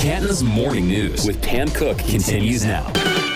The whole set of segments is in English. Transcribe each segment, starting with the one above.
Canton's Morning News with Pam Cook continues now.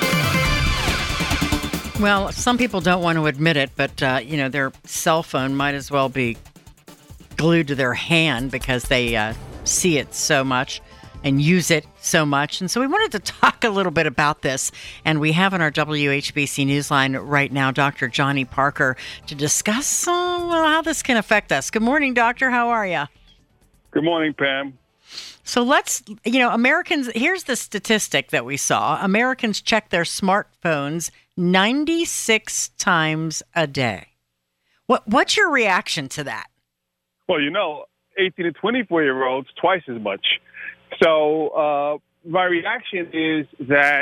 Well, some people don't want to admit it, but, their cell phone might as well be glued to their hand because they see it so much and use it so much. And so we wanted to talk a little bit about this. And we have on our WHBC Newsline right now Dr. Johnny Parker to discuss how this can affect us. Good morning, Doctor. How are you? Good morning, Pam. So let's, Americans, here's the statistic that we saw. Americans check their smartphones 96 times a day. What's your reaction to that? Well, 18 to 24-year-olds, twice as much. So my reaction is that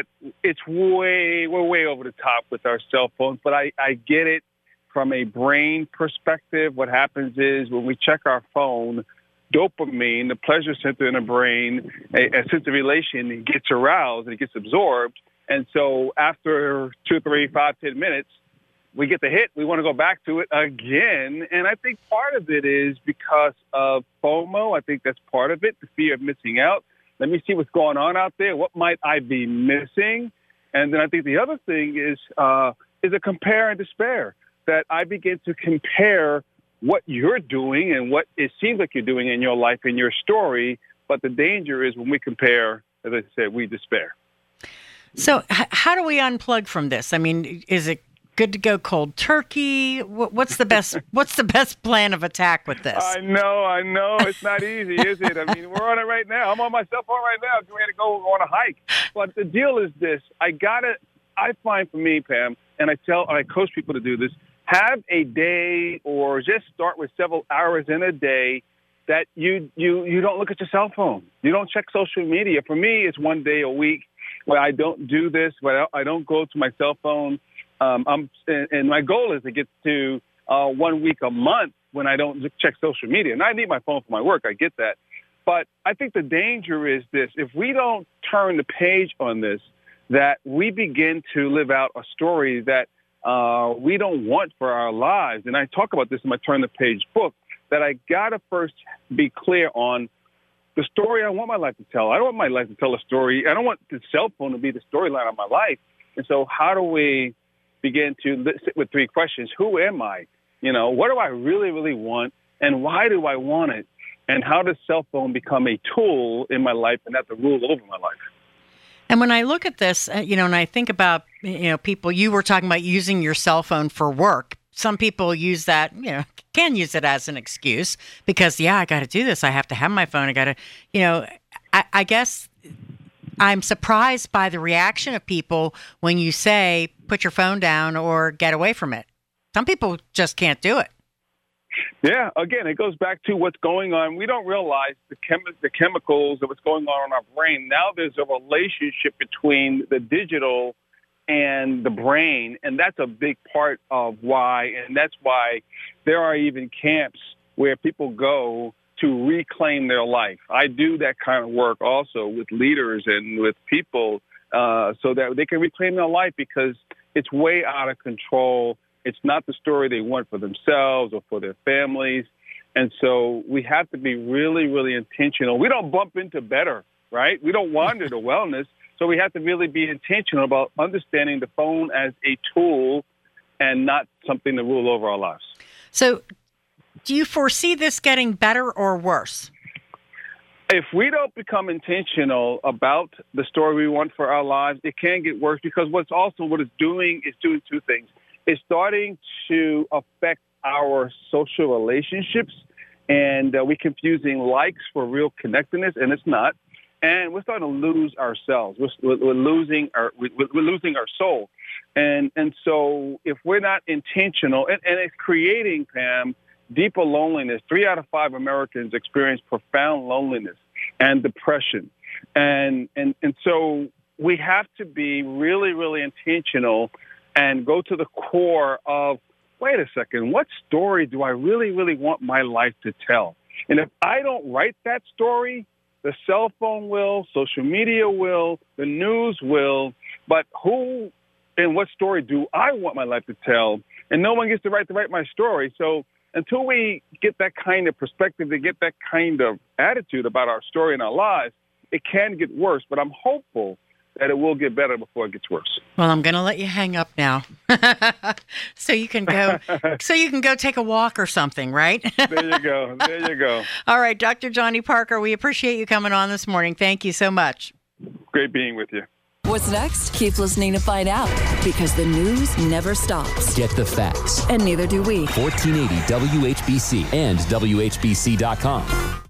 we're way over the top with our cell phones, but I get it from a brain perspective. What happens is when we check our phone, dopamine, the pleasure center in the brain, a sense of elation, it gets aroused and it gets absorbed. And so after 2, 3, 5, 10 minutes, we get the hit. We want to go back to it again. And I think part of it is because of FOMO. I think that's part of it, the fear of missing out. Let me see what's going on out there. What might I be missing? And then I think the other thing is a compare and despair, that I begin to compare what you're doing and what it seems like you're doing in your life and your story. But the danger is when we compare, as I said, we despair. So how do we unplug from this? I mean, is it good to go cold turkey? What's the best plan of attack with this? I know. It's not easy, is it? I mean, we're on it right now. I'm on my cell phone right now. I'm ready to go on a hike. But the deal is this. I find for me, Pam, and I coach people to do this, have a day or just start with several hours in a day that you don't look at your cell phone. You don't check social media. For me, it's one day a week where I don't do this, where I don't go to my cell phone. And my goal is to get to 1 week a month when I don't check social media. And I need my phone for my work. I get that. But I think the danger is this. If we don't turn the page on this, that we begin to live out a story that we don't want for our lives. And I talk about this in my Turn the Page book, that I got to first be clear on the story I want my life to tell. I don't want my life to tell a story. I don't want the cell phone to be the storyline of my life. And so how do we begin to sit with three questions? Who am I? What do I really, really want? And why do I want it? And how does cell phone become a tool in my life and not the rule over my life? And when I look at this, and I think about, people, you were talking about using your cell phone for work. Some people use that, can use it as an excuse because, I got to do this. I have to have my phone. I got to, I guess I'm surprised by the reaction of people when you say, put your phone down or get away from it. Some people just can't do it. Yeah, again, it goes back to what's going on. We don't realize the chemicals of what's going on in our brain. Now there's a relationship between the digital and the brain, and that's a big part of why. And that's why there are even camps where people go to reclaim their life. I do that kind of work also with leaders and with people so that they can reclaim their life because it's way out of control. It's not the story they want for themselves or for their families. And so we have to be really, really intentional. We don't bump into better, right? We don't wander to wellness. So we have to really be intentional about understanding the phone as a tool and not something to rule over our lives. So do you foresee this getting better or worse? If we don't become intentional about the story we want for our lives, it can get worse because what it's doing is doing two things. It's starting to affect our social relationships, and we're confusing likes for real connectedness, and it's not. And we're starting to lose ourselves. We're losing our soul, and so if we're not intentional, and it's creating, Pam, deeper loneliness. 3 out of 5 Americans experience profound loneliness and depression, and so we have to be really, really intentional and go to the core of, wait a second, what story do I really, really want my life to tell? And if I don't write that story, the cell phone will, social media will, the news will, but who and what story do I want my life to tell? And no one gets the right to write my story. So until we get that kind of perspective, to get that kind of attitude about our story and our lives, it can get worse, but I'm hopeful that it will get better before it gets worse. Well, I'm going to let you hang up now, so you can go. Take a walk or something, right? There you go. There you go. All right, Dr. Johnny Parker, we appreciate you coming on this morning. Thank you so much. Great being with you. What's next? Keep listening to find out, because the news never stops. Get the facts. And neither do we. 1480 WHBC and WHBC.com.